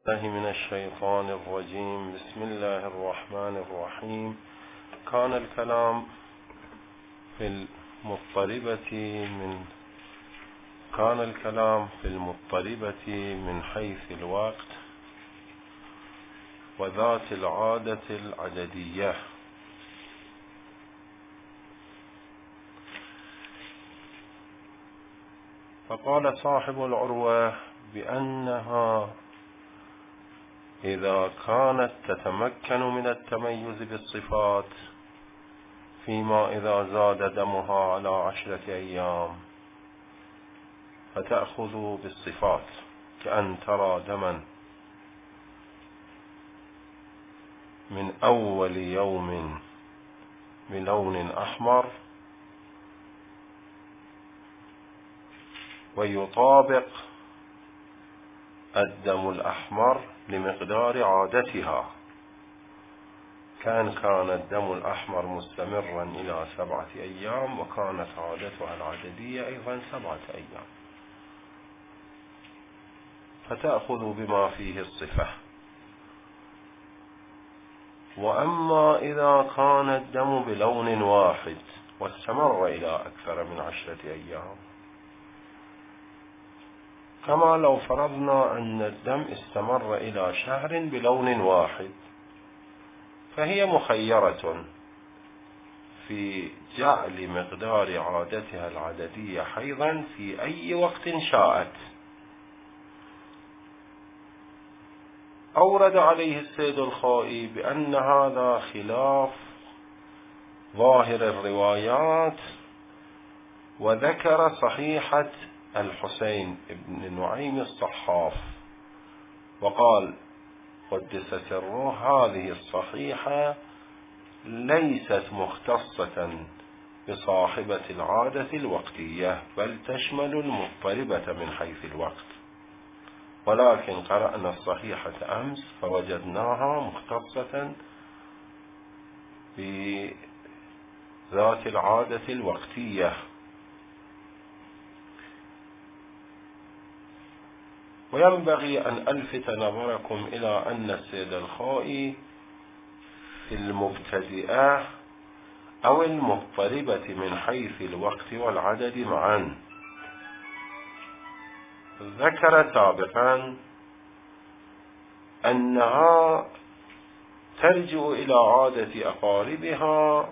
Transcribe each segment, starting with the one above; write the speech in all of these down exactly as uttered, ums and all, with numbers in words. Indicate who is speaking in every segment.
Speaker 1: الله من الشيطان الرجيم. بسم الله الرحمن الرحيم. كان الكلام في المضطربة من كان الكلام في المضطربة من حيث الوقت وذات العادة العددية. فقال صاحب العروة بأنها إذا كانت تتمكن من التميز بالصفات فيما إذا زاد دمها على عشرة أيام فتأخذ بالصفات، كأن ترى دما من أول يوم بلون أحمر ويطابق الدم الأحمر لمقدار عادتها، كان كان الدم الأحمر مستمرا إلى سبعة أيام وكانت عادتها العددية أيضا سبعة أيام، فتأخذ بما فيه الصفة. وأما إذا كان الدم بلون واحد واستمر إلى أكثر من عشرة أيام، كما لو فرضنا أن الدم استمر إلى شهر بلون واحد، فهي مخيرة في جعل مقدار عادتها العددية حيضا في أي وقت شاءت. أورد عليه السيد الخائي بأن هذا خلاف ظاهر الروايات، وذكر صحيحة الحسين بن نعيم الصحاف وقال قدس سره: هذه الصحيحة ليست مختصة بصاحبة العادة الوقتية، بل تشمل المضطربة من حيث الوقت، ولكن قرأنا الصحيحة أمس فوجدناها مختصة بذات العادة الوقتية. وينبغي أن ألفت نظركم إلى أن السيد الخائي في المبتدئة أو المضطربة من حيث الوقت والعدد معا ذكر سابقا أنها ترجع إلى عادة أقاربها،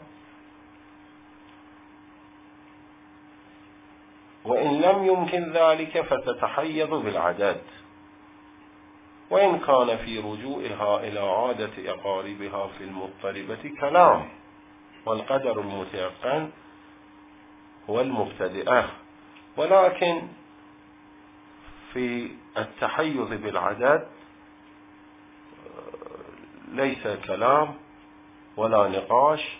Speaker 1: وإن لم يمكن ذلك فتتحيض بالعدد، وإن كان في رجوعها إلى عادة أقاربها في المضطربة كلام، والقدر المتيقن هو المبتدئة، ولكن في التحيض بالعدد ليس كلام ولا نقاش.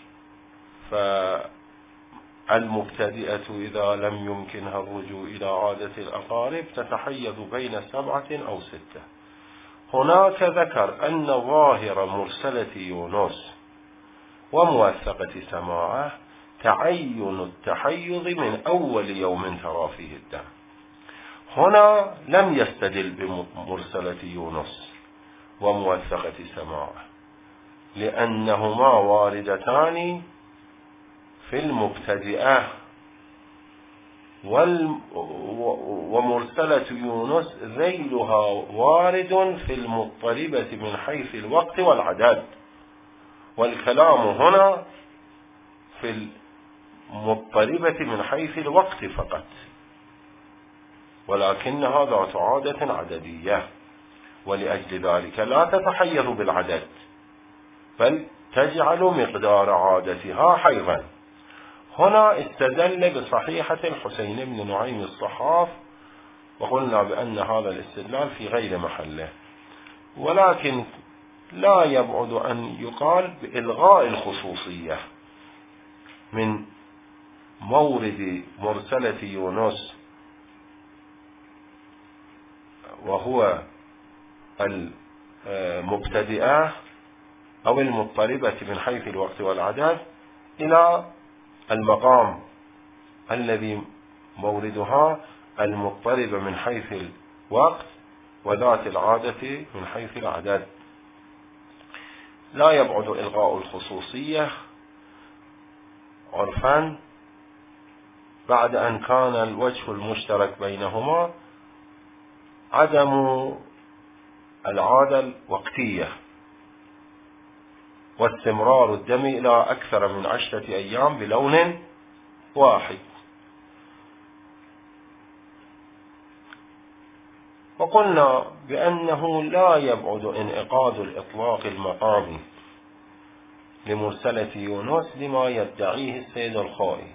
Speaker 1: فالمبتدئة إذا لم يمكنها الرجوع إلى عادة الأقارب تتحيض بين سبعة أو ستة. هناك ذكر أن ظاهر مرسلة يونس وموثقة سماعه تعين التحيض من أول يوم ترى فيه الدم. هنا لم يستدل بمرسلة يونس وموثقة سماعه، لأنهما واردتان في المبتدئة، ومرسلة يونس ذيلها وارد في المضطربة من حيث الوقت والعدد، والكلام هنا في المضطربة من حيث الوقت فقط، ولكنها ذات عادة عددية، ولأجل ذلك لا تتحيض بالعدد بل تجعل مقدار عادتها حيضا. هنا استدل بصحيحة الحسين بن نعيم الصحاف، وقلنا بأن هذا الاستدلال في غير محله، ولكن لا يبعد أن يقال بإلغاء الخصوصية من مورد مرسلة يونس، وهو المبتدئة أو المضطربة من حيث الوقت والعدد، إلى المقام الذي موردها المضطربة من حيث الوقت وذات العادة من حيث العدد. لا يبعد إلغاء الخصوصية عرفا بعد أن كان الوجه المشترك بينهما عدم العادة الوقتية واستمرار الدم إلى أكثر من عشرة أيام بلون واحد. وقلنا بأنه لا يبعد انعقاد الإطلاق المقامي لمرسلة يونس لما يدعيه السيد الخوئي،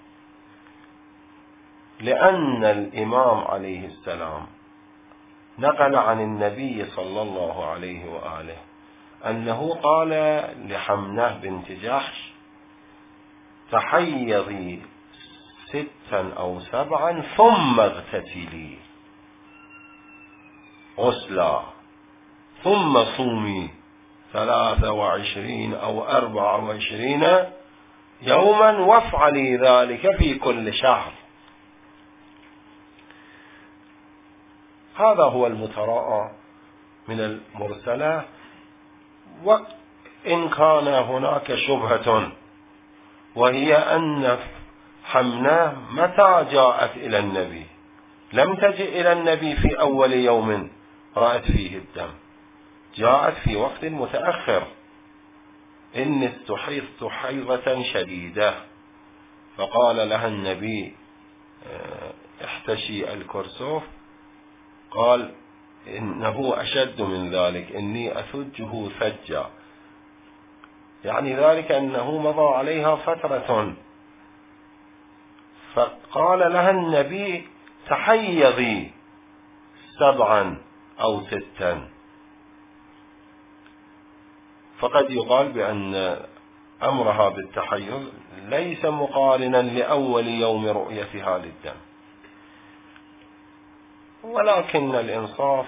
Speaker 1: لأن الإمام عليه السلام نقل عن النبي صلى الله عليه وآله أنه قال لحمنة بنت جحش تحيضي ستا أو سبعا ثم اغتسلي غسلا ثم صومي ثلاثة وعشرين أو أربعة وعشرين يوما وافعلي ذلك في كل شهر. هذا هو المتراءى من المرسلة. وإن كان هناك شبهة وهي أن حمنة متى جاءت إلى النبي لم تجئ إلى النبي في أول يوم رأت فيه الدم، جاءت في وقت متأخر. إني استحيضت حيضة شديدة، فقال لها النبي احتشي الكرسوف، قال إنه أشد من ذلك، إني أثجه ثجا، يعني ذلك أنه مضى عليها فترة. فقال لها النبي تحيضي سبعا أو ستا. فقد يقال بأن أمرها بالتحيض ليس مقارنا لأول يوم رؤيتها للدم، ولكن الإنصاف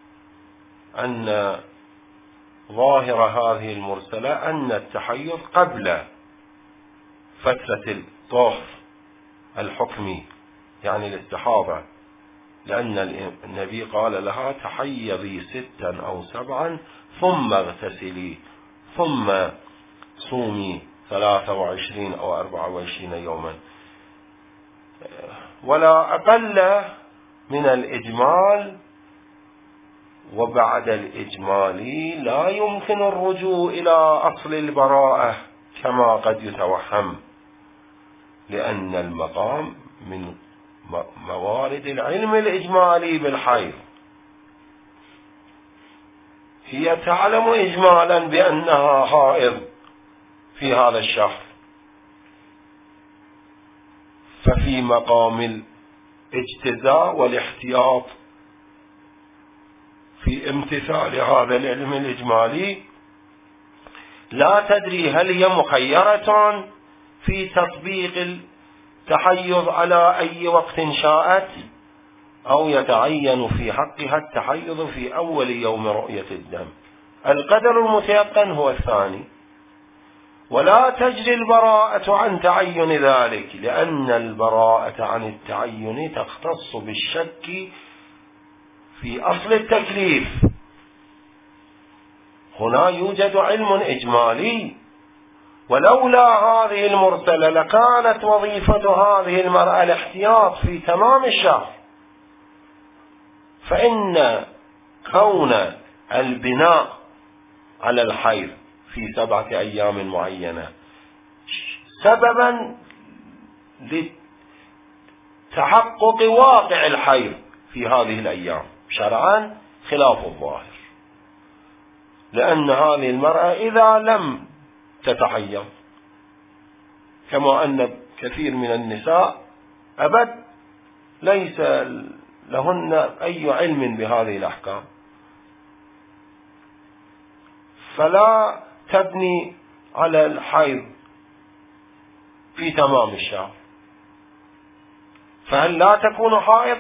Speaker 1: أن ظاهر هذه المرسلة أن التحيض قبل فترة الطهر الحكمي يعني الاستحاضة، لأن النبي قال لها تحيضي ستا أو سبعا ثم اغتسلي ثم صومي ثلاثة وعشرين أو أربعة وعشرين يوما، ولا أقل من الإجمال. وبعد الإجمال لا يمكن الرجوع إلى أصل البراءة كما قد يتوهم، لأن المقام من موارد العلم الإجمالي بالحيض. هي تعلم إجمالا بأنها حائض في هذا الشهر، ففي مقام الاجتزاء والاحتياط في امتثال هذا العلم الإجمالي لا تدري هل هي مخيرة في تطبيق التحيض على أي وقت شاءت، أو يتعين في حقها التحيض في أول يوم رؤية الدم. القدر المتيقن هو الثاني، ولا تجري البراءة عن تعين ذلك، لأن البراءة عن التعين تختص بالشك في أصل التكليف. هنا يوجد علم إجمالي، ولولا هذه المرسلة لكانت وظيفة هذه المرأة الاحتياط في تمام الشهر. فإن كون البناء على الحيض في سبعة أيام معينة سببا لتحقق واقع الحيض في هذه الأيام شرعا خلاف الظاهر، لأن هذه المرأة إذا لم تتحيض كما أن كثير من النساء أبد ليس لهن أي علم بهذه الأحكام، فلا تبني على الحيض في تمام الشهر، فهل لا تكون حائض؟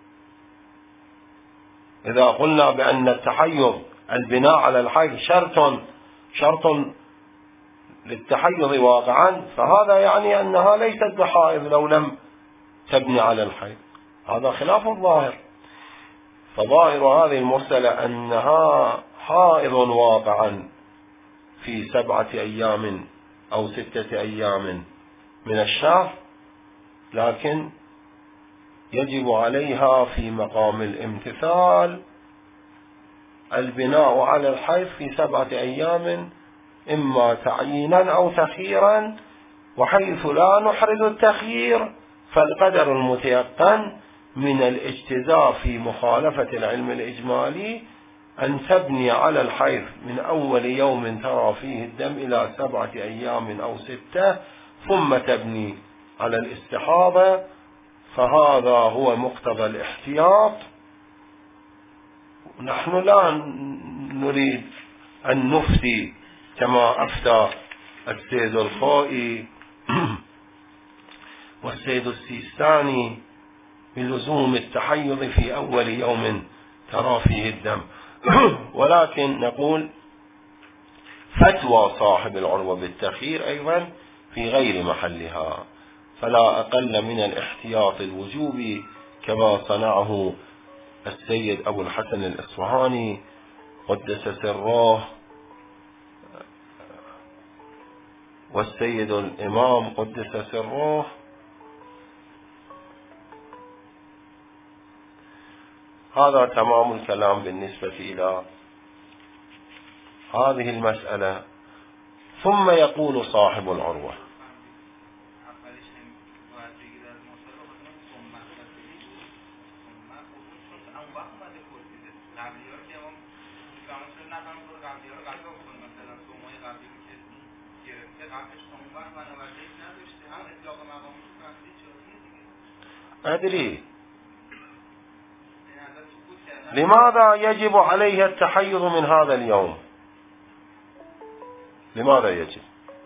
Speaker 1: إذا قلنا بأن التحيض البناء على الحيض شرط شرط للتحيض واقعا، فهذا يعني أنها ليست بحائض لو لم تبني على الحيض، هذا خلاف الظاهر. فظاهر هذه المرسلة أنها حائض واقعا في سبعة أيام أو ستة أيام من الشهر، لكن يجب عليها في مقام الامتثال البناء على الحيض في سبعة أيام، إما تعيينا أو تخييرا، وحيث لا نحرز التخيير فالقدر المتيقن من الاجتزاء في مخالفة العلم الإجمالي أن تبني على الحيض من أول يوم ترى فيه الدم إلى سبعة أيام أو ستة، ثم تبني على الاستحاضة، فهذا هو مقتضى الاحتياط. نحن لا نريد أن نفتي كما أفتى السيد الخوئي والسيد السيستاني بلزوم التحيض في أول يوم ترى فيه الدم، ولكن نقول فتوى صاحب العروة بالتخيير أيضا في غير محلها، فلا أقل من الاحتياط الوجوبي كما صنعه السيد أبو الحسن الإصفهاني قدس سره والسيد الإمام قدس سره. هذا تمام الكلام بالنسبة إلى هذه المسألة. ثم يقول صاحب العروة: أدري لماذا يجب عليه التحيض من هذا اليوم؟ لماذا يجب؟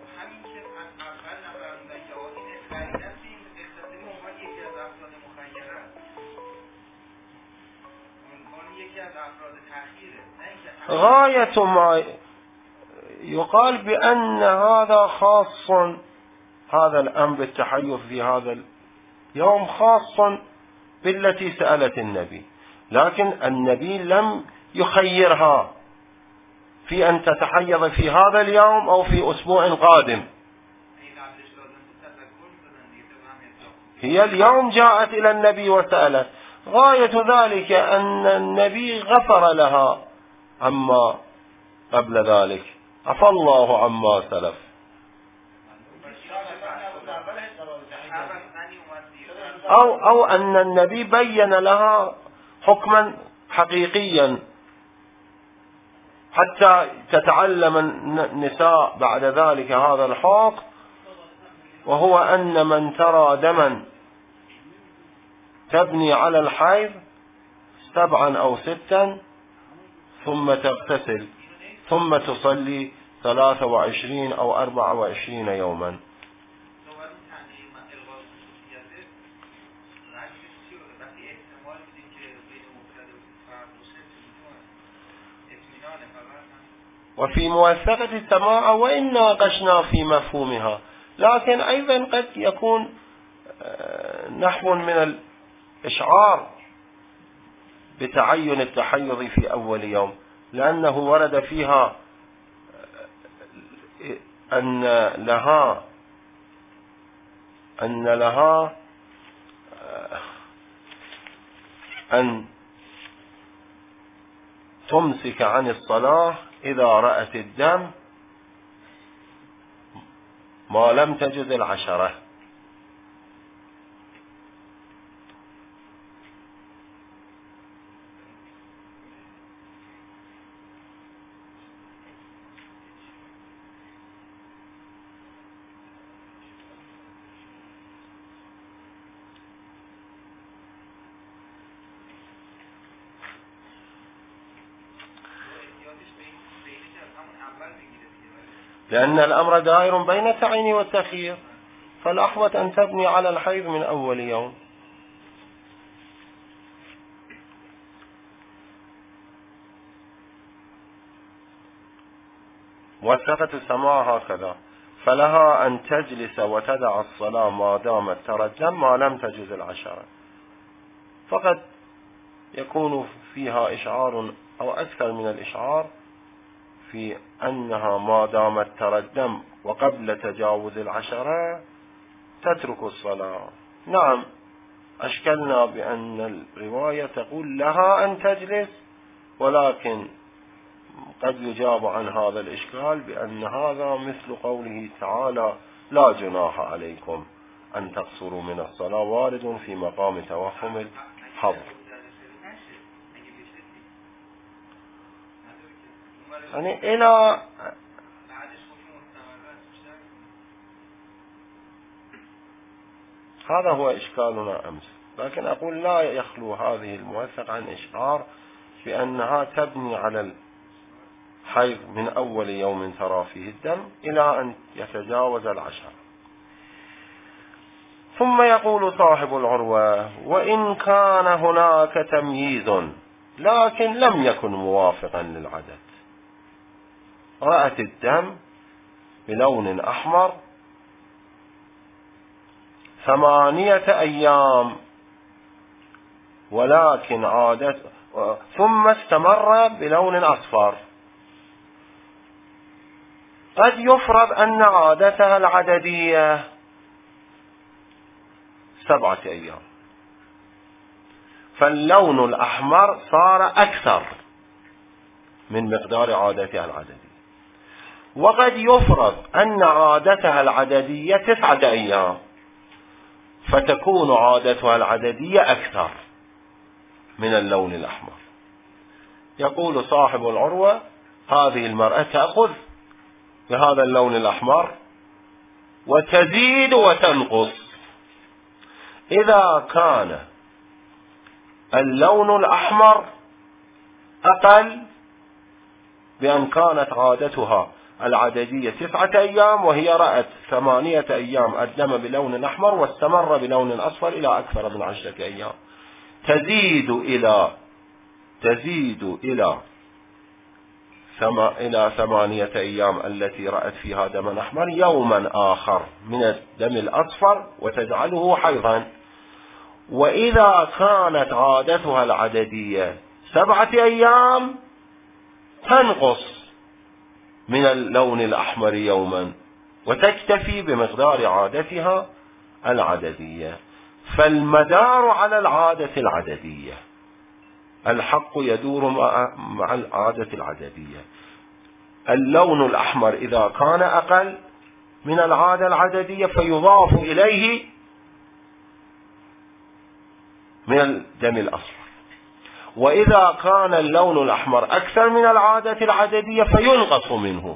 Speaker 1: غاية ما يقال بأن هذا خاص، هذا الأمر بالتحيض في هذا اليوم خاص بالتي سألت النبي، لكن النبي لم يخيرها في أن تتحيض في هذا اليوم أو في أسبوع قادم. هي اليوم جاءت إلى النبي وسألت، غاية ذلك أن النبي غفر لها عما قبل ذلك، عفى الله عما سلف. أو, أو أن النبي بين لها حكما حقيقيا حتى تتعلم النساء بعد ذلك هذا الحق، وهو أن من ترى دما تبني على الحيض سبعا أو ستا ثم تغتسل ثم تصلي ثلاثة وعشرين أو أربعة وعشرين يوما. وفي موثقة السماع وإن ناقشنا في مفهومها، لكن أيضا قد يكون نحو من الإشعار بتعين التحيض في أول يوم، لأنه ورد فيها أن لها أن لها أن تمسك عن الصلاة إذا رأت الدم ما لم تجد العشرة. لأن الأمر دائر بين التعيين والتخيير، فالأحوط أن تبني على الحيض من أول يوم. موثقة السماع هكذا: فلها أن تجلس وتدع الصلاة ما دامت ترى الدم ما لم تجز العشرة. فقد يكون فيها إشعار أو أكثر من الإشعار في أنها ما دامت ترى الدم وقبل تجاوز العشرة تترك الصلاة. نعم، أشكلنا بأن الرواية تقول لها أن تجلس، ولكن قد يجاب عن هذا الإشكال بأن هذا مثل قوله تعالى: لا جناح عليكم أن تقصروا من الصلاة، وارد في مقام توهم الحظر. يعني إلى هذا هو إشكالنا أمس، لكن أقول لا يخلو هذه الموثق عن إشعار بأنها تبني على الحيض من أول يوم ترى فيه الدم إلى أن يتجاوز العشر. ثم يقول صاحب العروة: وإن كان هناك تمييز لكن لم يكن موافقا للعدد، رأت الدم بلون أحمر ثمانية أيام ولكن عادت ثم استمر بلون أصفر، قد يفرض أن عادتها العددية سبعة أيام، فاللون الأحمر صار أكثر من مقدار عادتها العددية. وقد يفرض أن عادتها العددية تسعة أيام، فتكون عادتها العددية أكثر من اللون الأحمر. يقول صاحب العروة: هذه المرأة تأخذ بهذا اللون الأحمر وتزيد وتنقص. إذا كان اللون الأحمر أقل بأن كانت عادتها العددية تسعة أيام وهي رأت ثمانية أيام الدم بلون أحمر واستمر بلون أصفر إلى أكثر من عشرة أيام، تزيد إلى تزيد إلى إلى ثمانية أيام التي رأت فيها دما أحمر يوما آخر من الدم الأصفر وتجعله حيضا. وإذا كانت عادتها العددية سبعة أيام تنقص من اللون الأحمر يوما وتكتفي بمقدار عادتها العددية. فالمدار على العادة العددية، الحق يدور مع العادة العددية. اللون الأحمر إذا كان أقل من العادة العددية فيضاف إليه من الدم الأصفر، وإذا كان اللون الأحمر أكثر من العادة العددية فينقص منه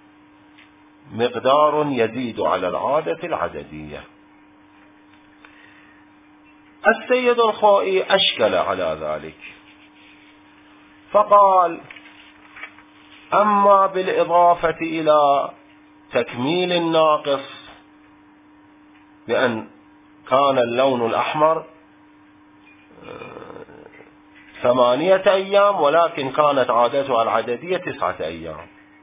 Speaker 1: مقدار يزيد على العادة العددية. السيد الخوئي أشكل على ذلك فقال: أما بالإضافة إلى تكميل الناقص بأن كان اللون الأحمر ثمانية أيام ولكن كانت عادتها العددية تسعة أيام،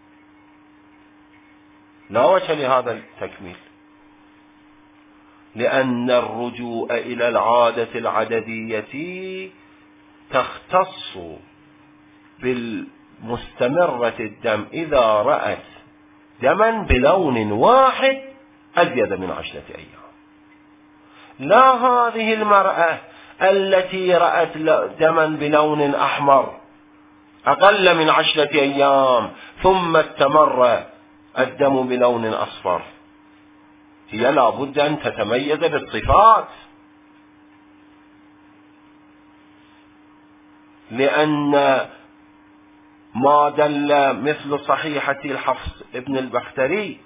Speaker 1: لا وجه لهذا التكميل، لأن الرجوع إلى العادة العددية تختص بالمستمرة الدم إذا رأت دما بلون واحد أزيد من عشرة أيام، لا هذه المرأة التي رأت دما بلون أحمر أقل من عشرة أيام ثم استمر الدم بلون أصفر، هي لا بد أن تتميز بالصفات، لأن ما دل مثل صحيحة الحفص ابن البختري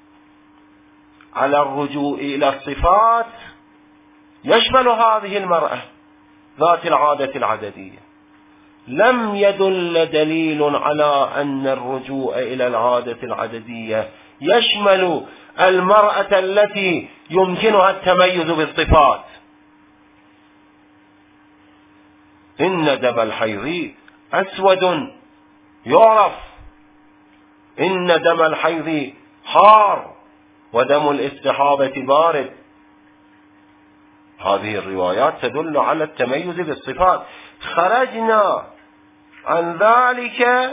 Speaker 1: على الرجوع إلى الصفات يشمل هذه المرأة ذات العادة العددية. لم يدل دليل على أن الرجوع إلى العادة العددية يشمل المرأة التي يمكنها التميز بالصفات. إن دم الحيض أسود يعرف، إن دم الحيض حار ودم الاستحاضة بارد، هذه الروايات تدل على التميز بالصفات. خرجنا عن ذلك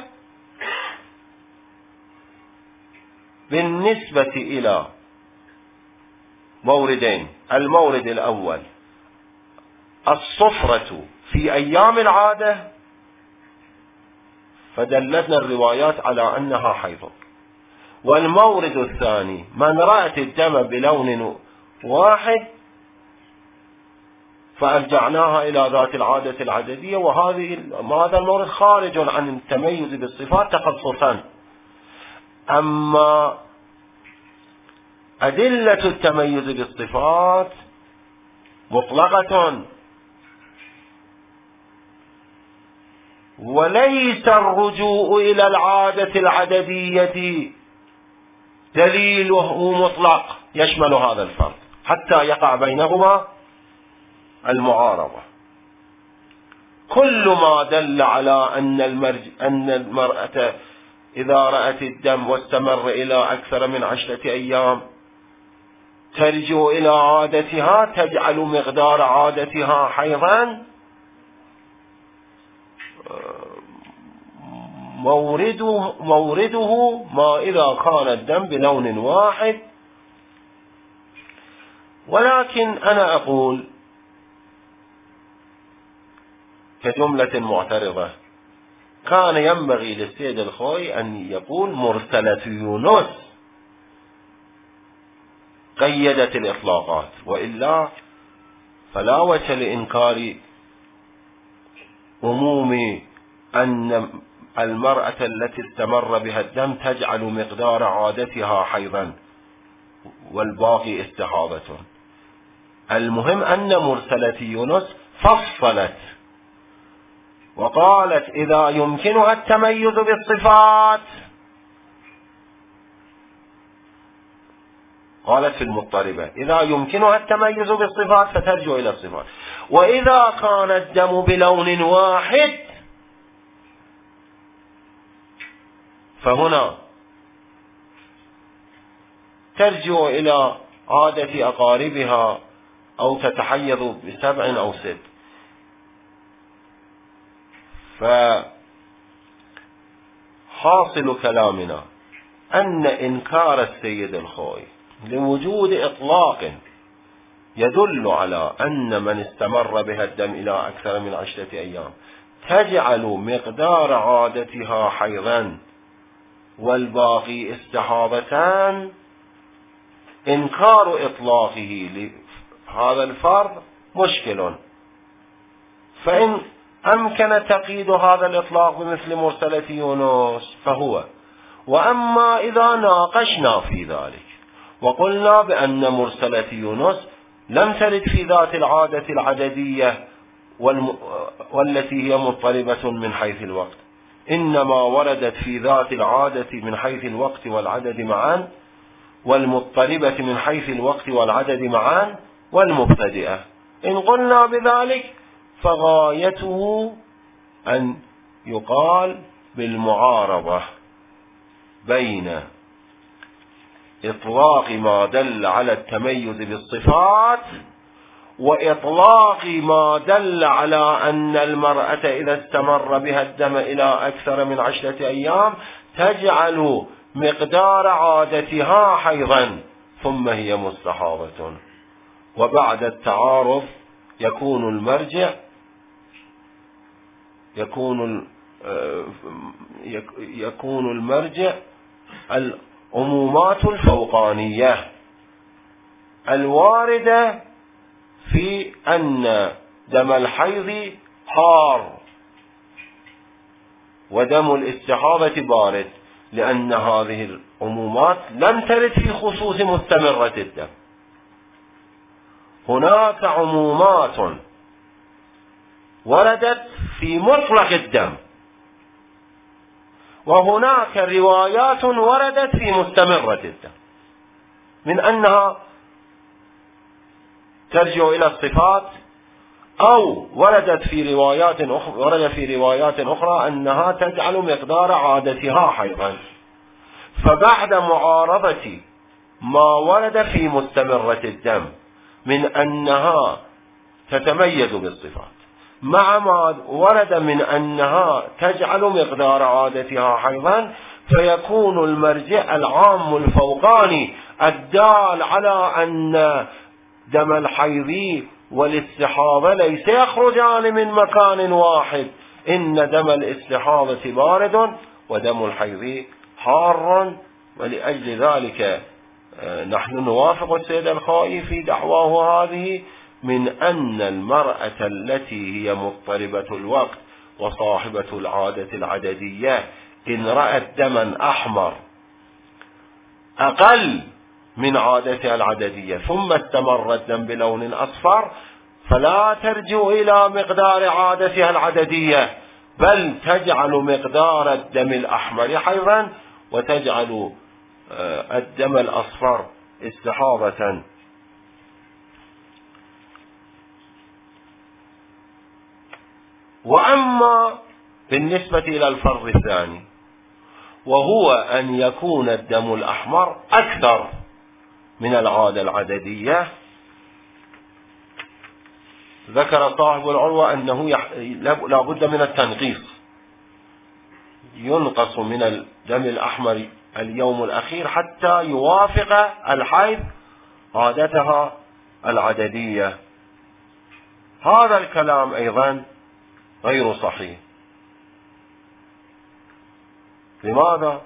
Speaker 1: بالنسبة إلى موردين. المورد الأول الصفرة في أيام العادة، فدلتنا الروايات على أنها حيض. والمورد الثاني من رأت الدم بلون واحد فأرجعناها إلى ذات العادة العددية، وهذه هذا المورد خارج عن التميز بالصفات تخصصا. أما أدلة التميز بالصفات مطلقة، وليس الرجوع إلى العادة العددية دليله مطلق يشمل هذا الفرق حتى يقع بينهما المعارضة. كل ما دل على أن المرج أن المرأة إذا رأت الدم واستمر إلى أكثر من عشرة أيام ترجع إلى عادتها تجعل مقدار عادتها حيضا، مورده, مورده ما إذا كان الدم بلون واحد. ولكن أنا أقول كجملة معترضة، كان ينبغي للسيد الخوي أن يقول مرسلة يونس قيدت الإطلاقات، وإلا فلا وجه لإنكار عموم أن المرأة التي استمر بها الدم تجعل مقدار عادتها حيضا والباقي استحاضة. المهم أن مرسلة يونس فصلت وقالت إذا يمكنها التميز بالصفات، قالت في المضطربة إذا يمكنها التميز بالصفات فترجع إلى الصفات، وإذا كان الدم بلون واحد فهنا ترجع إلى عادة أقاربها أو تتحيض بسبع أو ست. فحاصل كلامنا أن إنكار السيد الخوي لوجود إطلاق يدل على أن من استمر بها الدم إلى أكثر من عشرة أيام تجعل مقدار عادتها حيضا والباقي استحاضتان، إنكار إطلاقه لهذا الفرض مشكل. فإن أمكن تقييد هذا الإطلاق بمثل مرسلة يونس فهو. وأما إذا ناقشنا في ذلك وقلنا بأن مرسلة يونس لم ترد في ذات العادة العددية والم... والتي هي مضطربة من حيث الوقت، إنما وردت في ذات العادة من حيث الوقت والعدد معا، والمضطربة من حيث الوقت والعدد معا، والمبتدئة. إن قلنا بذلك فغايته أن يقال بالمعارضة بين إطلاق ما دل على التميز بالصفات وإطلاق ما دل على أن المرأة إذا استمر بها الدم إلى أكثر من عشرة أيام تجعل مقدار عادتها حيضا ثم هي مستحاضة. وبعد التعارض يكون المرجع يكون يكون المرجع العمومات الفوقانية الواردة في أن دم الحيض حار ودم الاستحاضة بارد، لأن هذه العمومات لم ترد في خصوص مستمرة الدم. هناك عمومات وردت في مطلق الدم، وهناك روايات وردت في مستمرة الدم من أنها ترجع إلى الصفات، أو وردت في روايات أخرى ورد في روايات أخرى أنها تجعل مقدار عادتها حيضا. فبعد معارضة ما ورد في مستمرة الدم من أنها تتميز بالصفات، مع ما ورد من أنها تجعل مقدار عادتها حيضا، فيكون المرجع العام الفوقاني الدال على أن دم الحيض والاستحاضة ليس يخرجان من مكان واحد، إن دم الاستحاضة بارد ودم الحيض حار. ولأجل ذلك نحن نوافق السيد الخائي في دعواه هذه من أن المرأة التي هي مضطربة الوقت وصاحبة العادة العددية إن رأت دما أحمر أقل من عادتها العددية ثم استمر الدم بلون أصفر، فلا ترجع إلى مقدار عادتها العددية، بل تجعل مقدار الدم الأحمر حيضا وتجعل الدم الأصفر استحاضة. وأما بالنسبة إلى الفرض الثاني، وهو أن يكون الدم الأحمر أكثر من العادة العددية، ذكر صاحب العروة أنه يح... لا بد من التنقيص، ينقص من الدم الأحمر اليوم الأخير حتى يوافق الحيض عادتها العددية. هذا الكلام أيضا غير صحيح. لماذا؟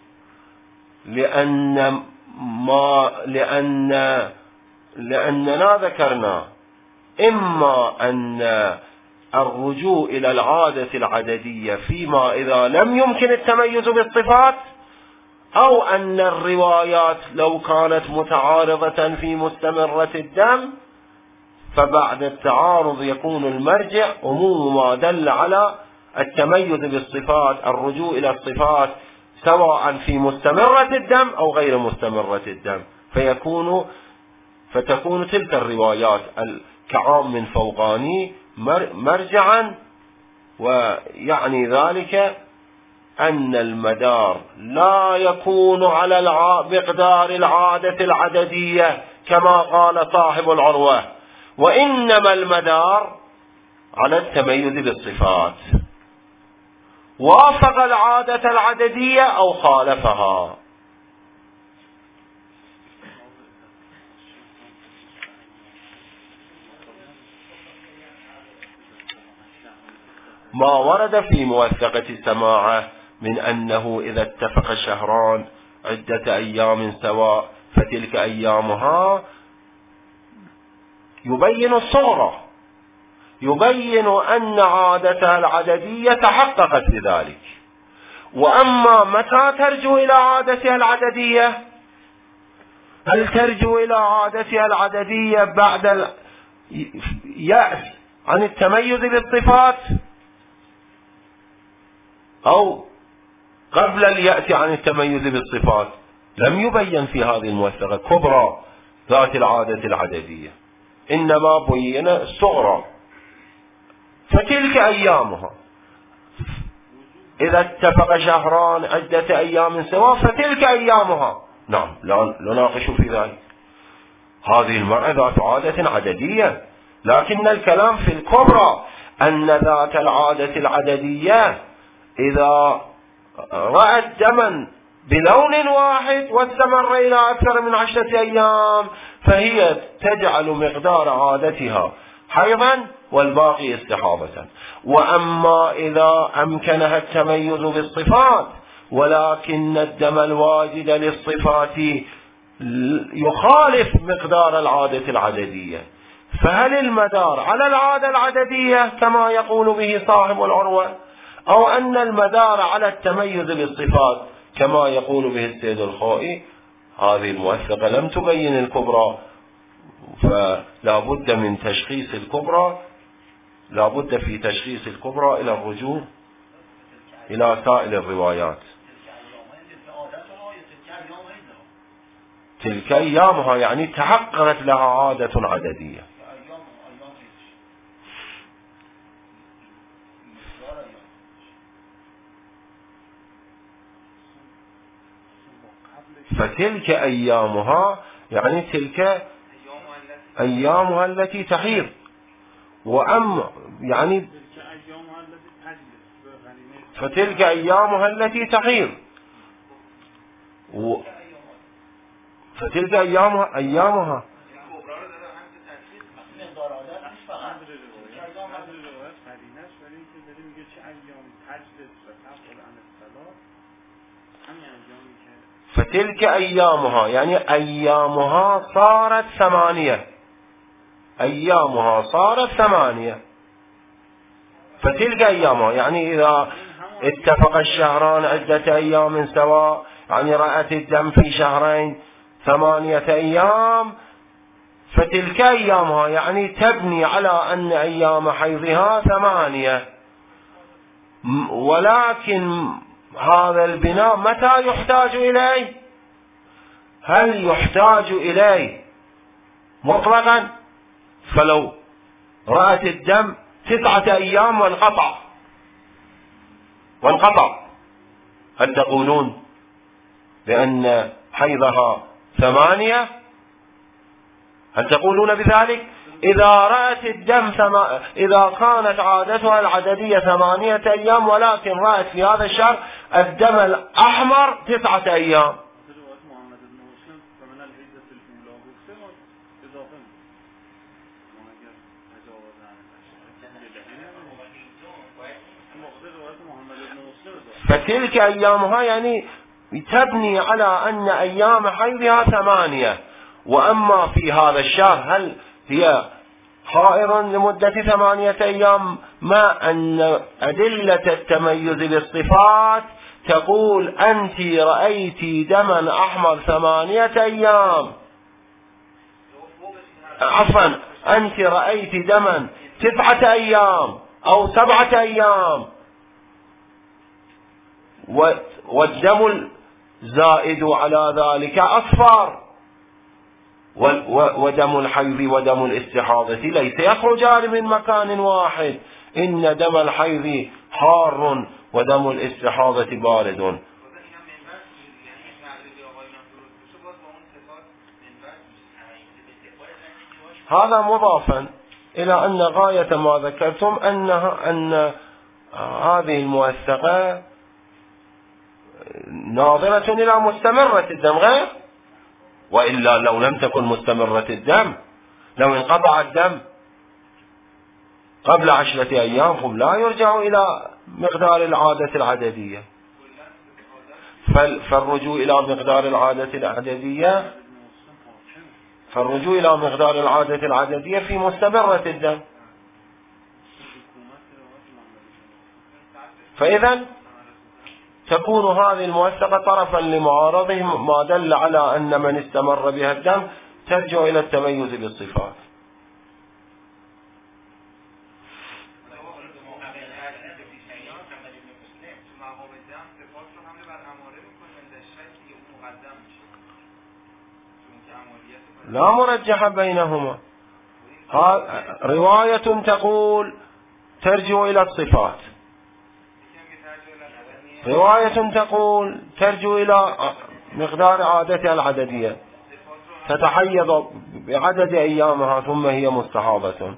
Speaker 1: لأن ما لأن لأننا ذكرنا إما أن الرجوع إلى العادة العددية فيما إذا لم يمكن التميز بالصفات، أو أن الروايات لو كانت متعارضة في مستمرة الدم، فبعد التعارض يكون المرجع عموم ما دل على التميز بالصفات، الرجوع إلى الصفات سواء في مستمرة الدم أو غير مستمرة الدم، فيكون فتكون تلك الروايات كعام فوقاني مرجعا. ويعني ذلك أن المدار لا يكون على مقدار العادة العددية كما قال صاحب العروة، وإنما المدار على التميز بالصفات، وافق العادة العددية أو خالفها. ما ورد في موثقة السماعة من أنه إذا اتفق شهران عدة أيام سواء فتلك أيامها يبين الصغرى، يبين أن عادتها العددية تحققت بذلك. وأما متى ترجع إلى عادتها العددية؟ هل ترجع إلى عادتها العددية بعد اليأس عن التميز بالصفات، أو قبل اليأس عن التميز بالصفات؟ لم يبين في هذه الموثقة كبرى ذات العادة العددية، إنما بين الصغرى، فتلك أيامها. إذا اتفق شهران عدة أيام سواء فتلك أيامها، نعم لا نناقش في ذلك، هذه المرأة ذات عادة عددية. لكن الكلام في الكبرى أن ذات العادة العددية إذا رأت دما بلون واحد واستمر إلى أكثر من عشرة أيام فهي تجعل مقدار عادتها حيضا والباقي استحاضة. وأما إذا أمكنها التميز بالصفات ولكن الدم الواجد للصفات يخالف مقدار العادة العددية، فهل المدار على العادة العددية كما يقول به صاحب العروة، أو أن المدار على التميز بالصفات كما يقول به السيد الخائي؟ هذه الموثقة لم تبين الكبرى، فلا بد من تشخيص الكبرى، لا بد في تشخيص الكبرى إلى الرجوع إلى سائر الروايات. تلك أيامها يعني تحققت لها عادة عددية. فتلك أيامها يعني تلك أيامها التي تحيض، وأم يعني فتلك أيامها التي تحيض و فتلك أيامها أيامها فتلك أيامها يعني أيامها صارت ثمانية، أيامها صارت ثمانية. فتلك أيامها يعني إذا اتفق الشهران عدة أيام سواء، يعني رأت الدم في شهرين ثمانية أيام، فتلك أيامها يعني تبني على أن أيام حيضها ثمانية. ولكن هذا البناء متى يحتاج إليه؟ هل يحتاج إليه مطلقا؟ فلو رأت الدم تسعة أيام وانقطع وانقطع هل تقولون بأن حيضها ثمانية؟ هل تقولون بذلك؟ إذا رأت الدم ثما... إذا كانت عادتها العددية ثمانية أيام ولكن رأت في هذا الشهر الدم الأحمر تسعة أيام، فتلك أيامها يعني تبني على أن أيام حيضها ثمانية. وأما في هذا الشهر هل هي حائض لمدة ثمانية أيام؟ ما أن أدلة التميز بالصفات تقول أنت رأيت دما أحمر ثمانية أيام، عفوا أنت رأيت دما تسعة أيام أو سبعة أيام، والدم الزائد على ذلك أصفر، ودم الحيض ودم الاستحاضة ليس يخرجان من مكان واحد، إن دم الحيض حار ودم الاستحاضة بارد. هذا مضافا إلى أن غاية ما ذكرتم أنها أن هذه الموثقة ناظرة إلى مستمرة الدم غير، وإلا لو لم تكن مستمرة الدم، لو انقطع الدم قبل عشرة أيام هم لا يرجع إلى مقدار العادة العددية، فالرجوع إلى مقدار العادة العددية فالرجوع إلى مقدار العادة العددية في مستمرة الدم. فإذا تكون هذه الموثقة طرفا لمعارضهم ما دل على أن من استمر بها الدم ترجع إلى التميز بالصفات. لا مرجح بينهما، رواية تقول ترجع إلى الصفات، رواية تقول ترجع إلى مقدار عادتها العددية، تتحيض بعدد أيامها ثم هي مستحاضة.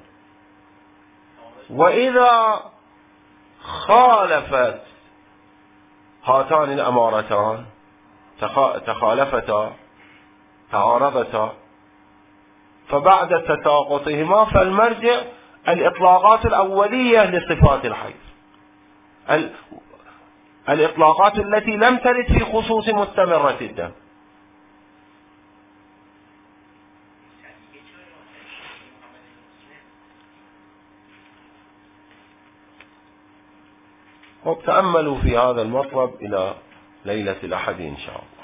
Speaker 1: وإذا خالفت هاتان الأمارتان تخالفتا تعارضتا فبعد تساقطهما فالمرجع الإطلاقات الأولية لصفات الحيض، الإطلاقات التي لم ترد في خصوص مستمرة الدم. وتأملوا في هذا المطلب إلى ليلة الأحد إن شاء الله.